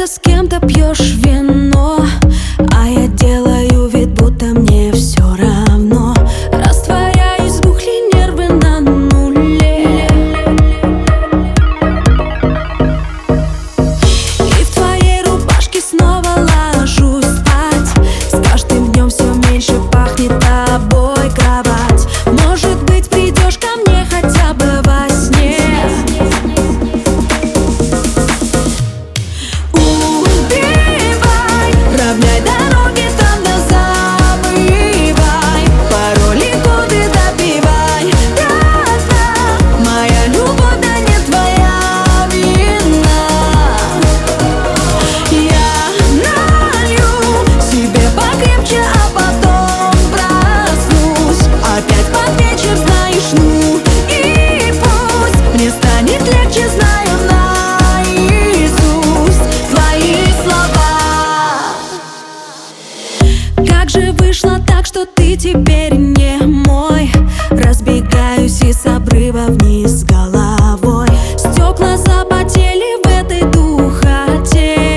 где-то с кем-то пьешь вино, а я делаю вид, будто мне все равно. Растворяюсь в бухле, нервы на нуле, и в твоей рубашке снова ложусь спать. С каждым днем все меньше пахнет тобой кровать. Может быть, придешь ко мне хотя бы во сне. Равняй дороги там, да забывай. Пароли, коды добивай. Да-да, моя любовь, да не твоя вина. Я налью себе покрепче, а потом проснусь опять под вечер, знаешь, ну и пусть мне станет легче, знаю наизусть твои слова. Как же вышло так, что ты теперь не мой? Разбегаюсь и с обрыва вниз головой. Стекла запотели в этой духоте.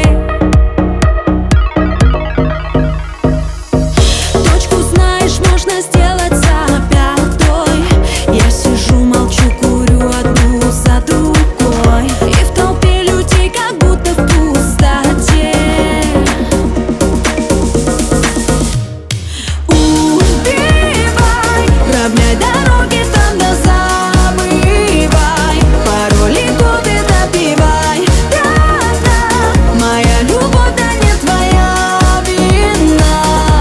Точку, знаешь, можно сделать за пятой. Я сижу, молчу, курю одну за другой, и в толпе людей как будто в пустоте. Равняй дороги там, да забывай. Пароли, коды добивай. Да-да, моя любовь, да не твоя вина.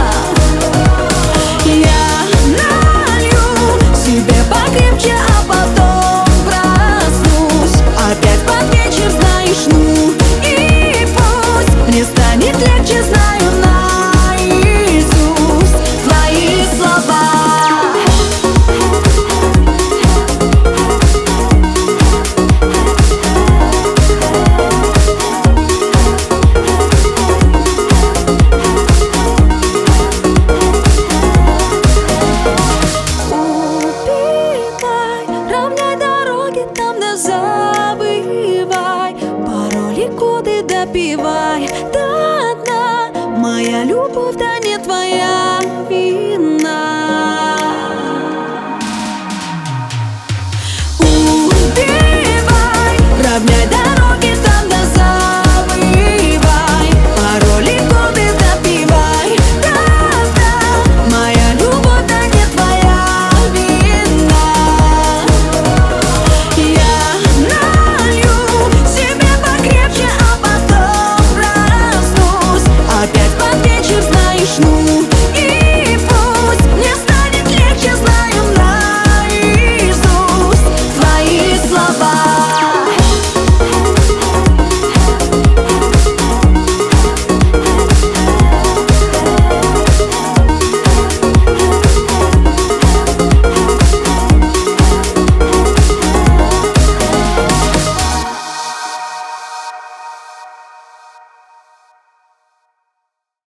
Я налью себе покрепче, а потом проснусь опять под вечер, знаешь, ну и пусть мне станет легче, знаю наизусть твои слова. Равняй дороги там, да забывай. Пароли, коды добивай. Да-да, моя любовь, да